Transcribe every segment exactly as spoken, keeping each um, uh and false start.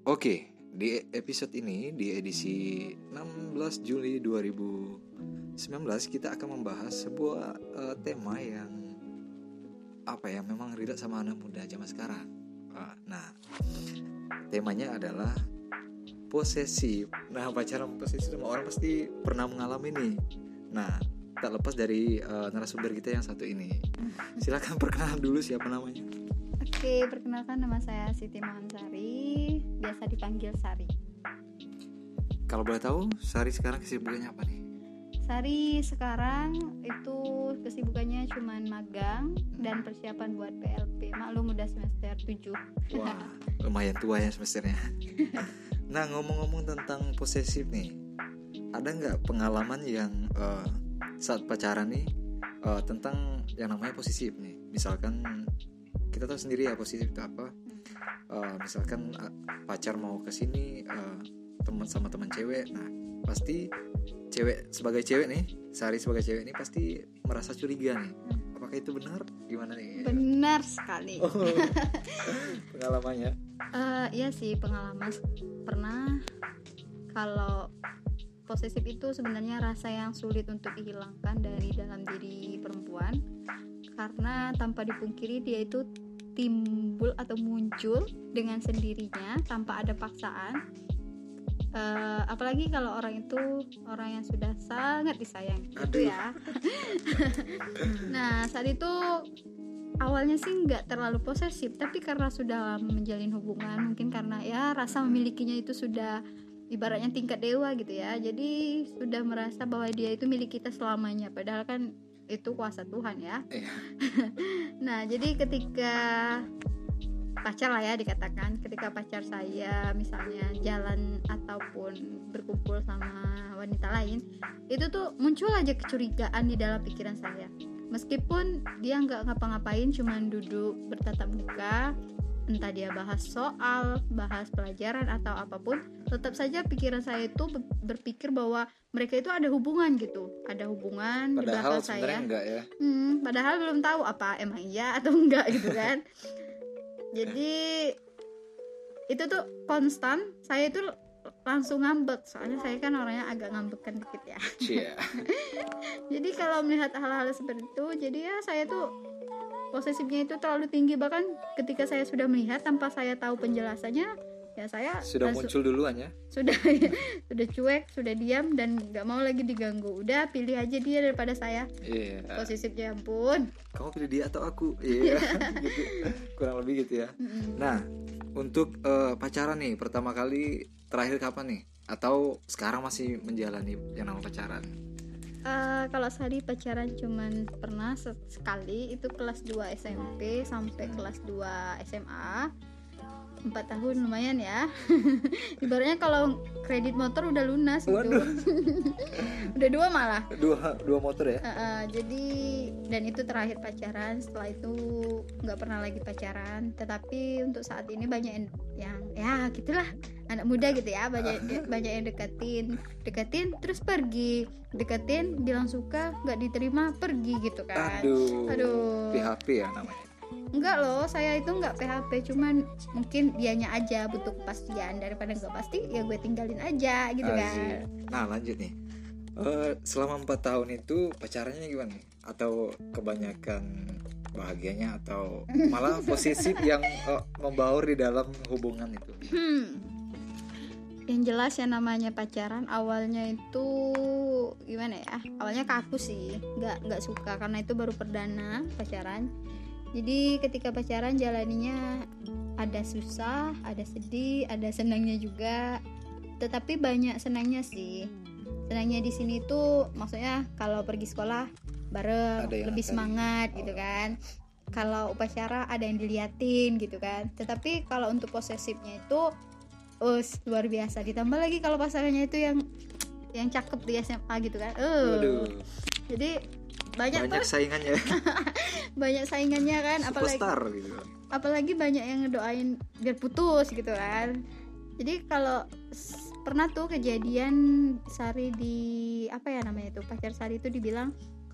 Oke, di episode ini, di edisi enam belas Juli dua ribu sembilan belas, kita akan membahas sebuah uh, tema yang apa ya, memang relate sama anak muda zaman sekarang. Uh, nah, temanya adalah posesif. Nah, pacaran posesif sama orang pasti pernah mengalami nih. Nah, tak lepas dari uh, narasumber kita yang satu ini. Silakan perkenalan dulu siapa namanya. Oke, perkenalkan nama saya Siti Mahansari, biasa dipanggil Sari. Kalau boleh tahu, Sari sekarang kesibukannya apa nih? Sari sekarang itu kesibukannya cuma magang dan persiapan buat P L P. Maklum udah semester tujuh. Wah, lumayan tua ya semesternya. Nah, ngomong-ngomong tentang posesif nih, ada nggak pengalaman yang uh, saat pacaran nih uh, tentang yang namanya posesif nih? Misalkan kita tahu sendiri ya posesif itu apa. Uh, misalkan uh, pacar mau kesini uh, teman sama teman cewek, nah pasti cewek sebagai cewek nih, Sari sebagai cewek nih pasti merasa curiga nih. Apakah itu benar? Gimana nih? Benar sekali. Oh, pengalamannya? Uh, iya sih, pengalaman pernah. Kalau posesif itu sebenarnya rasa yang sulit untuk dihilangkan dari dalam diri perempuan, karena tanpa dipungkiri dia itu timbul atau muncul dengan sendirinya tanpa ada paksaan. Uh, apalagi kalau orang itu orang yang sudah sangat disayang gitu ya. Nah, saat itu awalnya sih nggak terlalu posesif, tapi karena sudah menjalin hubungan, mungkin karena ya rasa memilikinya itu sudah ibaratnya tingkat dewa gitu ya. Jadi sudah merasa bahwa dia itu milik kita selamanya, padahal kan itu kuasa Tuhan ya. Nah, jadi ketika pacar lah ya dikatakan, ketika pacar saya misalnya jalan ataupun berkumpul sama wanita lain, itu tuh muncul aja kecurigaan di dalam pikiran saya. Meskipun dia nggak ngapa-ngapain, cuman duduk bertatap muka, entah dia bahas soal, bahas pelajaran atau apapun, tetap saja pikiran saya itu berpikir bahwa mereka itu ada hubungan gitu, ada hubungan. Padahal di belakang saya. Padahal enggak ya. Hmm, padahal belum tahu apa emang iya atau enggak gitu kan. Jadi itu tuh konstan, saya itu langsung ngambek, soalnya saya kan orangnya agak ngambekan dikit ya. Yeah. Jadi kalau melihat hal-hal seperti itu, jadi ya saya tuh posesifnya itu terlalu tinggi. Bahkan ketika saya sudah melihat tanpa saya tahu penjelasannya, ya saya sudah muncul duluan ya. Sudah sudah cuek, sudah diam dan nggak mau lagi diganggu. Udah pilih aja dia daripada saya. Iya. Yeah. Posesifnya ampun. Kamu pilih dia atau aku? Iya. Yeah. Gitu. Kurang lebih gitu ya. Mm-hmm. Nah, untuk uh, pacaran nih pertama kali terakhir kapan nih? Atau sekarang masih menjalani yang namanya pacaran? Uh, kalau Sari pacaran cuman pernah sekali, itu kelas dua S M P sampai kelas dua S M A. Empat tahun lumayan ya. Ibaratnya kalau kredit motor udah lunas gitu. Udah dua malah. Dua dua motor ya. Uh, uh, jadi dan itu terakhir pacaran. Setelah itu nggak pernah lagi pacaran. Tetapi untuk saat ini banyak yang, yang ya gitulah, anak muda gitu ya, banyak banyak yang deketin, deketin terus pergi, deketin bilang suka nggak diterima pergi gitu kan. Aduh. Aduh. P H P ya namanya. Enggak loh, saya itu enggak P H P, cuman mungkin dianya aja butuh kepastian, daripada enggak pasti ya gue tinggalin aja gitu kan. Nah lanjut nih, uh, selama empat tahun itu pacarannya gimana nih? Atau kebanyakan bahagianya atau malah posesif yang uh, membaur di dalam hubungan itu? Hmm. Yang jelas yang namanya pacaran awalnya itu gimana ya? Awalnya kaku sih, enggak enggak suka karena itu baru perdana pacaran. Jadi ketika pacaran jalaninya ada susah, ada sedih, ada senangnya juga. Tetapi banyak senangnya sih. Senangnya di sini tuh maksudnya kalau pergi sekolah bareng lebih semangat gitu kan. Kalau upacara ada yang diliatin gitu kan. Tetapi kalau untuk posesifnya itu us luar biasa. Ditambah lagi kalau pasangannya itu yang yang cakep di S M A gitu kan. Uh. Jadi banyak, banyak saingannya. Banyak saingannya kan, apalagi superstar gitu. Apalagi banyak yang ngedoain biar putus gitu kan. Jadi kalau pernah tuh kejadian Sari di apa ya namanya itu, pacar Sari itu dibilang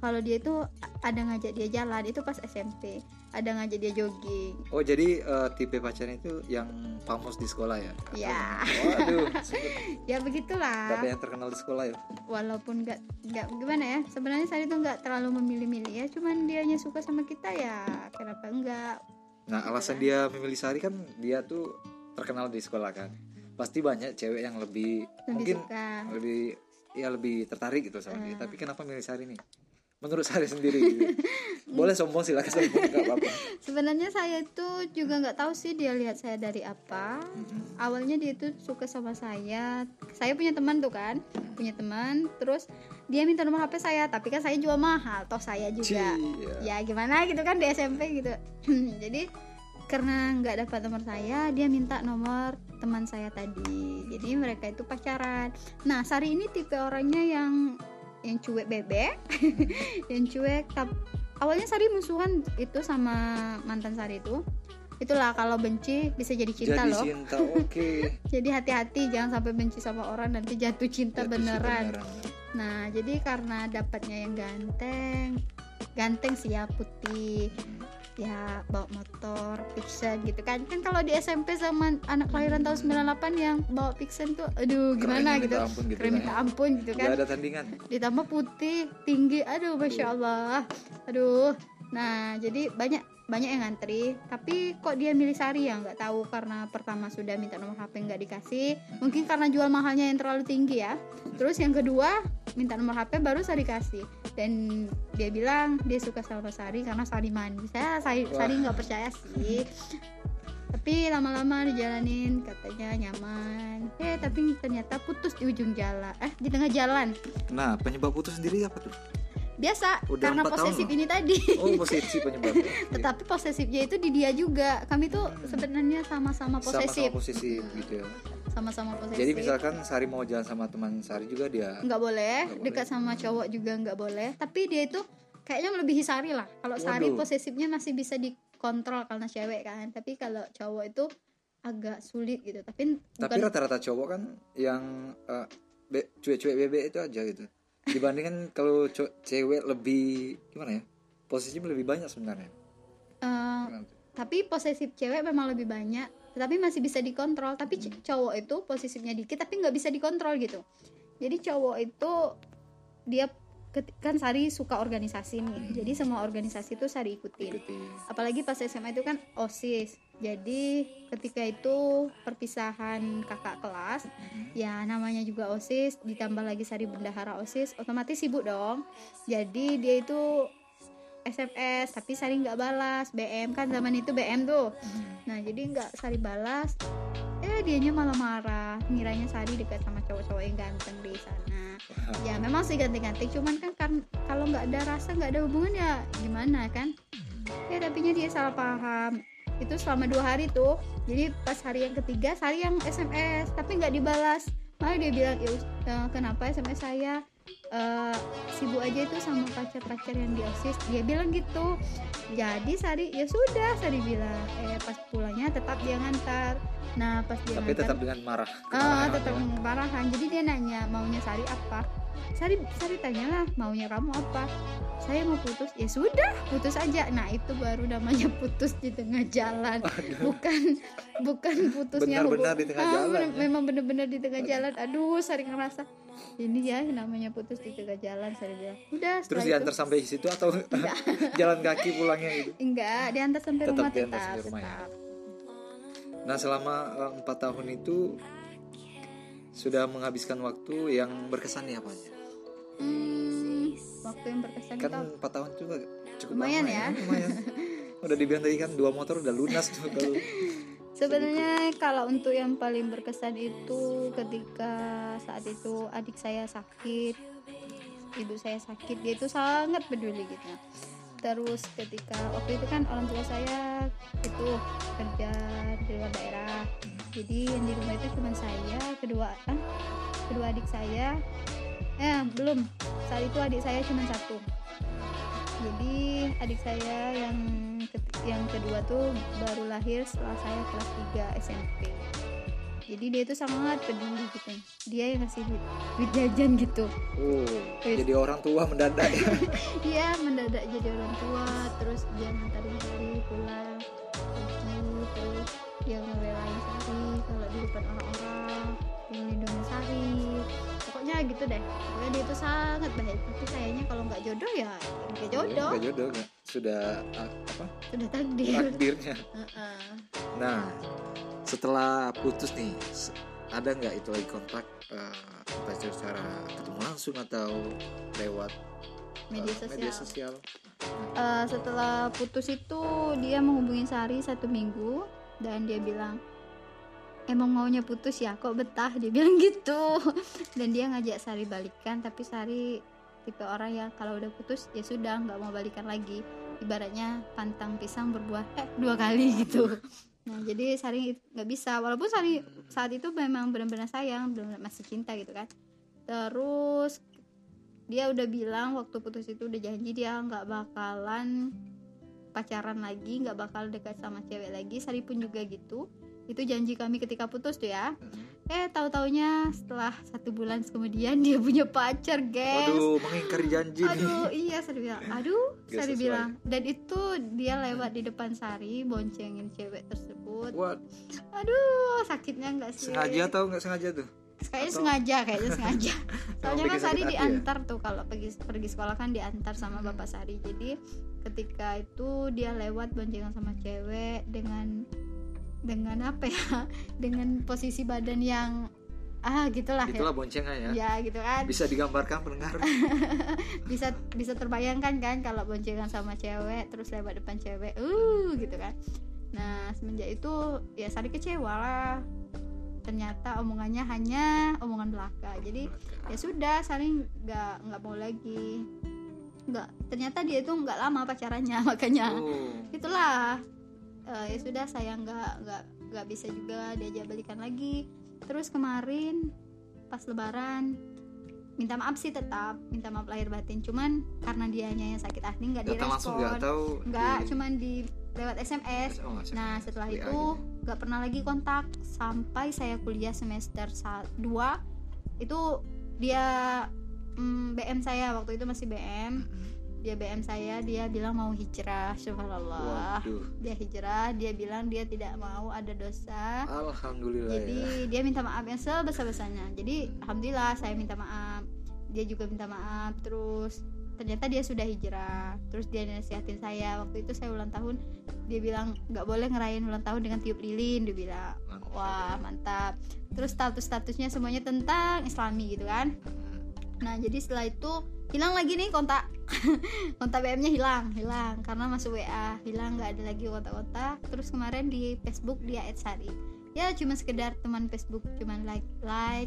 kalau dia itu ada ngajak dia jalan itu pas S M P, ada ngajak dia jogging. Oh jadi uh, tipe pacarnya itu yang pamos di sekolah ya? Ya. Waduh. Ya begitulah. Tapi yang terkenal di sekolah ya. Walaupun nggak nggak gimana ya, sebenarnya saya itu nggak terlalu memilih-milih ya, cuman dianya suka sama kita ya kenapa enggak. Nah alasan dia memilih Sari kan dia tuh terkenal di sekolah kan. Pasti banyak cewek yang lebih, Lebih mungkin suka. lebih ya lebih tertarik gitu sama Ah. dia. Tapi kenapa milih Sari nih? Menurut Sari sendiri gitu. Boleh sombong silakan sombong nggak apa-apa. Sebenarnya saya itu juga nggak tahu sih dia lihat saya dari apa. Mm-mm. Awalnya dia itu suka sama saya. Saya punya teman tuh kan, punya teman. Terus dia minta nomor H P saya, tapi kan saya jual mahal. Toh saya juga, Ci, ya. ya gimana gitu kan di S M P gitu. Jadi karena nggak dapat nomor saya, dia minta nomor teman saya tadi. Jadi mereka itu pacaran. Nah Sari ini tipe orangnya yang yang cuek bebek, yang cuek. Tap- awalnya Sari musuhan itu sama mantan Sari itu. Itulah kalau benci bisa jadi cinta Jadi loh. cinta, oke. Jadi hati-hati jangan sampai benci sama orang nanti jatuh cinta Jatuh cinta beneran. beneran. Nah jadi karena dapatnya yang ganteng, ganteng sih ya, putih, ya bawa motor, Pixen gitu kan. Kan kalau di S M P sama anak kelahiran tahun sembilan puluh delapan yang bawa Pixen tuh aduh gimana Kerennya gitu. minta ampun gitu Keren kan minta ya. ampun gitu kan. Nggak ada tandingan. Ditambah putih, tinggi, aduh masya Allah. Aduh. Nah jadi banyak banyak yang ngantri, tapi kok dia milih Sari ya nggak tahu, karena pertama sudah minta nomor H P nggak dikasih, mungkin karena jual mahalnya yang terlalu tinggi ya. Terus yang kedua minta nomor H P baru Sari kasih, dan dia bilang dia suka sama Sari karena Sari manis. Saya Sari Wah. Sari nggak percaya sih, tapi lama-lama dijalanin katanya nyaman, eh tapi ternyata putus di ujung jalan, eh di tengah jalan. Nah penyebab putus sendiri apa tuh? Biasa Udah karena empat tahun posesif loh. ini tadi. Oh posesif penyebabnya. Tetapi posesifnya itu di dia juga. Kami tuh sebenarnya sama-sama posesif. Sama-sama posesif gitu ya. Sama-sama posesif. Jadi misalkan Sari mau jalan sama teman Sari juga dia nggak boleh, Nggak boleh. dekat sama cowok juga nggak boleh. Tapi dia itu kayaknya melebihi Sari lah. Kalau Sari Waduh. posesifnya masih bisa dikontrol karena cewek kan. Tapi kalau cowok itu agak sulit gitu. Tapi Tapi bukan rata-rata cowok kan yang uh, be- cuek-cuek bebek itu aja gitu. Dibandingkan kalau co- cewek lebih gimana ya? Posisinya lebih banyak sebenarnya. eh, tapi posesif cewek memang lebih banyak, tetapi masih bisa dikontrol. Tapi c- cowok itu posesifnya dikit tapi nggak bisa dikontrol gitu. Jadi cowok itu dia ket- kan Sari suka organisasi nih, jadi semua organisasi itu Sari ikutin. Ikuti. Apalagi pas S M A itu kan OSIS. Jadi ketika itu perpisahan kakak kelas, ya namanya juga OSIS, ditambah lagi Sari bendahara OSIS, otomatis sibuk dong. Jadi dia itu S M S tapi Sari nggak balas, B M kan zaman itu B M tuh. Nah jadi nggak Sari balas, eh dianya malah marah, ngiranya Sari dekat sama cowok-cowok yang ganteng di sana. Ya memang sih ganteng-ganteng, cuman kan kan- kalau nggak ada rasa, nggak ada hubungan ya gimana kan. Ya tapinya dia salah paham. Itu selama dua hari tuh. Jadi pas hari yang ketiga Sari yang S M S tapi nggak dibalas. Malah dia bilang, ya us- eh, kenapa S M S saya eh, sibuk aja itu sama pacar-pacar yang di OSIS. Dia bilang gitu. Jadi Sari ya sudah, Sari bilang eh pas pulangnya tetap dia ngantar. Nah pas dia Tapi ngantar, tetap dengan marah. ah Kemarahan tetap ya. marahan. Jadi dia nanya maunya Sari apa. Sari Sari tanyalah maunya kamu apa. Saya mau putus. Ya sudah, putus aja. Nah itu baru namanya putus di tengah jalan. Bukan bukan putusnya Benar-benar hubung- di tengah Ah, jalan, bener- ya. memang benar-benar di tengah jalan. Aduh Sari ngerasa ini ya namanya putus di tengah jalan. Sari bilang udah. Terus setelah diantar itu, sampai situ atau jalan kaki pulangnya gitu? enggak diantar sampai Tetap rumah diantar tetap, sampai rumah ya. tetap. Nah selama uh, empat tahun itu sudah menghabiskan waktu yang berkesan nih apanya? Hmm, waktu yang berkesan Kan itu apa? empat tahun juga cukup Lumayan lama ya. Lumayan. Udah dibilang tadi kan dua motor udah lunas tuh kalau. Sebenarnya kalau untuk yang paling berkesan itu ketika saat itu adik saya sakit, ibu saya sakit, dia itu sangat peduli gitu. Terus ketika waktu itu kan orang tua saya itu kerja di luar daerah, jadi yang di rumah itu cuma saya, kedua ah, kedua adik saya, eh belum, saat itu adik saya cuma satu. Jadi adik saya yang ke- yang kedua tuh baru lahir setelah saya kelas tiga S M P. Jadi dia itu sangat peduli gitu. Dia yang ngasih duit, duit jajan gitu. Oh, Terus- jadi orang tua mendadak ya. Iya, mendadak jadi orang tua. Terus dia ngantarin Sari pulang pergi. Terus dia ngebelain Sari kalau di depan orang-orang, dia melindungi Sari. Pokoknya gitu deh. Pokoknya dia itu sangat baik. Tapi kayaknya kalau nggak jodoh ya nggak jodoh. Nggak jodoh nggak. Sudah ah, apa? Sudah takdir. Takdirnya. Heeh. Nah, setelah putus nih, se- ada nggak itu lagi kontak uh, entah secara ketemu langsung atau lewat uh, Media sosial. media sosial? Eh, setelah putus itu dia menghubungi Sari satu minggu dan dia bilang emang maunya putus ya kok betah, dia bilang gitu. Dan dia ngajak Sari balikan, tapi Sari tipe orang yang kalau udah putus ya sudah nggak mau balikan lagi, ibaratnya pantang pisang berbuah eh dua kali gitu. Nah jadi Sari nggak bisa, walaupun Sari saat itu memang benar-benar sayang, benar-benar masih cinta gitu kan. Terus dia udah bilang waktu putus itu udah janji dia nggak bakalan pacaran lagi, nggak bakal dekat sama cewek lagi. Sari pun juga gitu, itu janji kami ketika putus tuh ya. Eh tahu-taunya setelah satu bulan kemudian dia punya pacar, guys. Waduh, mengingkari janji nih. Aduh iya, Sari bilang aduh Gak Sari sesuai. bilang, dan itu dia lewat di depan Sari boncengin cewek tersebut. What? Aduh sakitnya nggak sih? Sengaja atau nggak sengaja tuh? Kayaknya Atau- sengaja, kayaknya sengaja. Soalnya kan bikin Sari sakit hati ya? diantar tuh, kalau pergi pergi sekolah kan diantar sama bapak Sari. Jadi ketika itu dia lewat boncengan sama cewek dengan dengan apa ya? Dengan posisi badan yang ah gitulah Itulah boncengan ya. ya. Ya gitu kan. Bisa digambarkan pendengar. Bisa bisa terbayangkan kan kalau boncengan sama cewek terus lewat depan cewek. Uh gitu kan. Nah, semenjak itu ya Sari kecewa lah. Ternyata omongannya hanya omongan belaka. Jadi ya sudah, Sari nggak nggak mau lagi. Nggak, ternyata dia itu nggak lama pacarannya, makanya Oh. itulah. Eh, ya sudah, saya nggak nggak nggak bisa juga diajak balikan lagi. Terus kemarin pas Lebaran minta maaf sih, tetap minta maaf lahir batin. Cuman karena dianya yang sakit hati nggak Datang langsung nggak direspon. tahu? Nggak, di- cuman di lewat S M S. Oh, nggak Nah S M S, setelah W A itu gitu. nggak pernah lagi kontak sampai saya kuliah semester dua. Itu dia mm, B M saya, waktu itu masih B M. Mm-mm. Dia B M saya, dia bilang mau hijrah. Subhanallah. Waduh. Dia hijrah, dia bilang dia tidak mau ada dosa. Alhamdulillah Jadi ya. dia minta maaf yang sebesar-besarnya. Jadi alhamdulillah saya minta maaf, dia juga minta maaf. Terus ternyata dia sudah hijrah. Terus dia nasihatin saya, waktu itu saya ulang tahun, dia bilang nggak boleh ngerayain ulang tahun dengan tiup lilin, dia bilang. Mantap. Wah mantap. Terus status-statusnya semuanya tentang Islami gitu kan. Nah jadi setelah itu hilang lagi nih kontak. Kontak B M-nya hilang, hilang karena masuk W A, hilang, nggak ada lagi kontak-kontak. Terus kemarin di Facebook dia add Sari. Ya cuma sekedar teman Facebook, cuman like like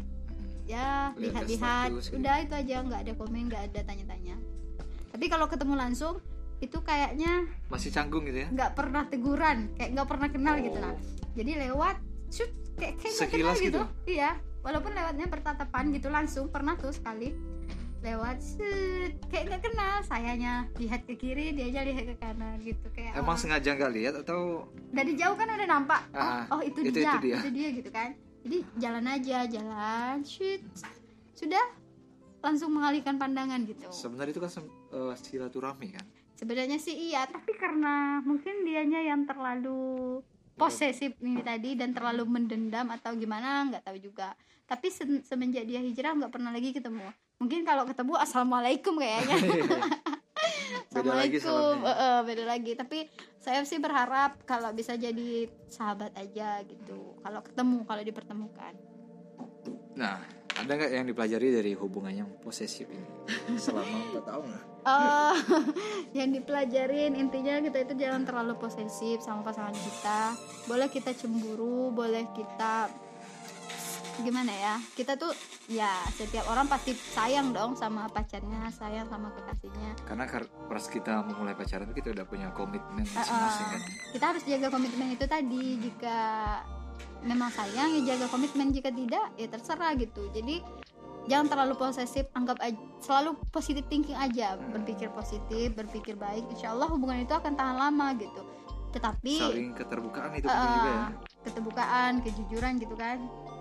ya Lihat lihat-lihat, status, udah itu aja, nggak ada komen, nggak ada tanya-tanya. Tapi kalau ketemu langsung itu kayaknya Masih canggung gitu ya? nggak pernah teguran, kayak nggak pernah kenal Oh. gitu lah. Jadi lewat shoot kayak kayak nggak kenal Sekilas gitu. gitu? Iya, walaupun lewatnya bertatapan gitu langsung, pernah tuh sekali lewat shoot kayak nggak kenal. Sayanya lihat ke kiri, dia aja lihat ke kanan gitu, kayak Emang orang- sengaja nggak lihat atau dari jauh kan udah nampak. Ah, Oh, oh itu, itu- dia, itu dia. itu dia gitu kan. Jadi jalan aja, jalan shoot sudah langsung mengalihkan pandangan gitu. sebenarnya itu kan sem- eh, silaturahmi kan? Sebenarnya sih iya, tapi karena mungkin dianya yang terlalu posesif ini tadi dan terlalu mendendam atau gimana nggak tahu juga. Tapi se- semenjak dia hijrah nggak pernah lagi ketemu. Mungkin kalau ketemu assalamualaikum kayaknya. Beda lagi Assalamualaikum. salamnya. Eh, eh, beda lagi. Tapi saya sih berharap kalau bisa jadi sahabat aja gitu. Kalau ketemu, kalau dipertemukan. Nah, ada nggak yang dipelajari dari hubungan yang posesif ini selama empat tahun lah? Eh, yang dipelajarin intinya kita itu jangan terlalu posesif sama pasangan kita. Boleh kita cemburu, boleh kita gimana ya, kita tuh ya setiap orang pasti sayang dong sama pacarnya, sayang sama kekasihnya. Karena kar- pas kita memulai pacaran itu kita udah punya komitmen Eh, masing-masing eh, kan. kita harus jaga komitmen itu tadi. Jika memang sayang ya jaga komitmen, jika tidak ya terserah gitu. Jadi jangan terlalu posesif, anggap aja, selalu positive thinking aja, berpikir positif, berpikir baik, insya Allah hubungan itu akan tahan lama gitu. Tetapi Saling keterbukaan itu eh, penting juga ya. keterbukaan, kejujuran gitu kan.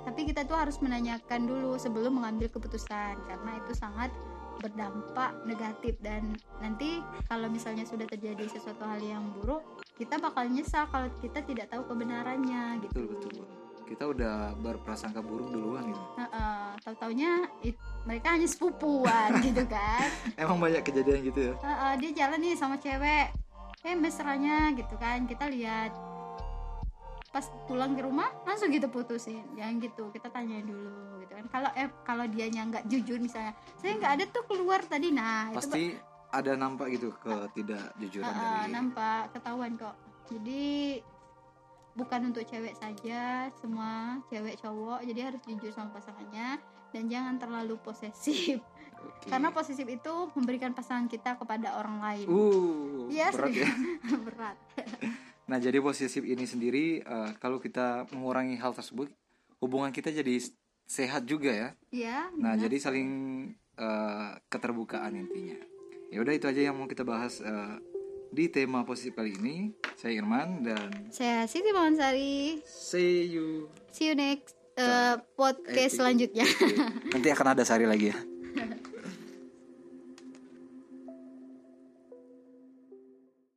tapi kita tuh harus menanyakan dulu sebelum mengambil keputusan, karena itu sangat berdampak negatif, dan nanti kalau misalnya sudah terjadi sesuatu hal yang buruk, kita bakal nyesal kalau kita tidak tahu kebenarannya gitu. Betul betul. Kita udah berprasangka buruk duluan gitu. Uh-uh, tahu-taunya it, mereka hanya sepupuan gitu kan. Emang banyak kejadian gitu ya. Uh-uh, dia jalan nih sama cewek, eh mesranya gitu kan, kita lihat, pas pulang ke rumah langsung gitu putusin. Jangan gitu, kita tanya dulu gitu kan. Kalau eh kalau dianya nggak jujur misalnya, saya nggak ada tuh keluar tadi, nah pasti itu ada nampak gitu ketidakjujuran uh, dari nampak, ketahuan kok. Jadi bukan untuk cewek saja, semua cewek cowok, jadi harus jujur sama pasangannya dan jangan terlalu posesif. Oke. Karena posesif itu memberikan pasangan kita kepada orang lain. Uh, Yes, berat ya. berat. Nah, jadi posesif ini sendiri uh, kalau kita mengurangi hal tersebut, hubungan kita jadi sehat juga ya. Iya. Nah, benar. jadi saling uh, keterbukaan intinya. Ya udah itu aja yang mau kita bahas uh, di tema posesif kali ini. Saya Irman dan Saya Siti Mansari. see you. See you next uh, podcast selanjutnya. Nanti akan ada sehari lagi ya.